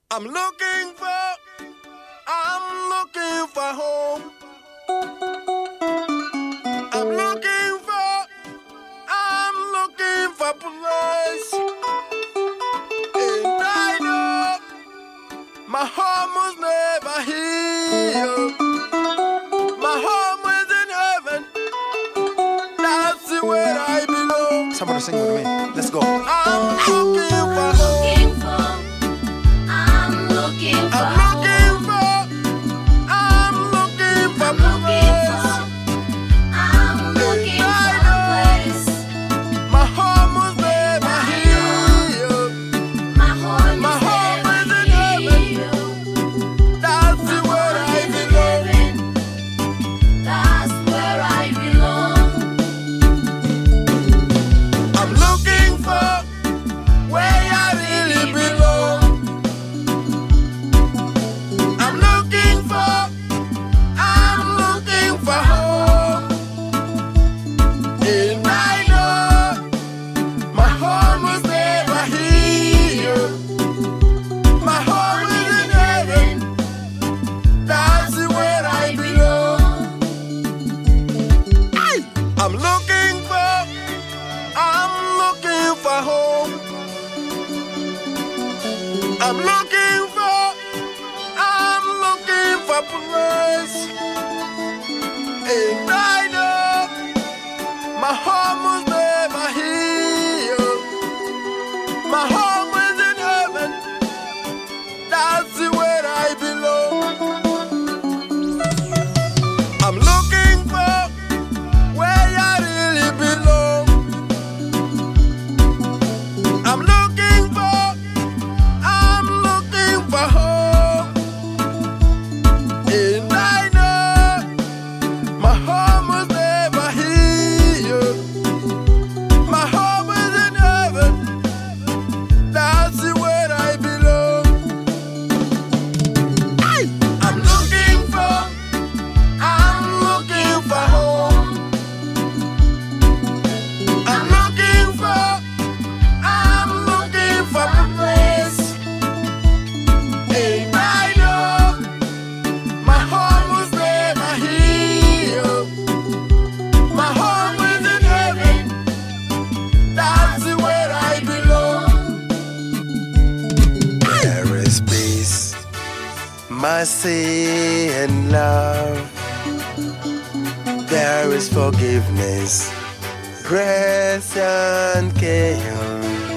I'm looking for home. I'm looking for place. And I know my home was never here. My home is in heaven. That's where I belong. Somebody sing with me. Let's go. I'm looking for home. I'm looking for place. And I know my home was never here. My home is in heaven. That's where I belong. I'm looking for where I really belong. I'm looking for home. And I know my home was never here. My home is in heaven. That's where I belong. I'm looking for home. I'm looking for a place. And I know my home was never here. My home is in heaven. That's where I belong. There is peace, mercy, and love. There is forgiveness, grace, and care.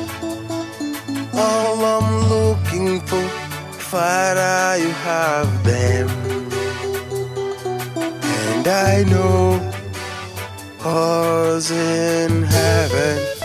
All I'm looking for, Father, you have them. And I know all's in heaven.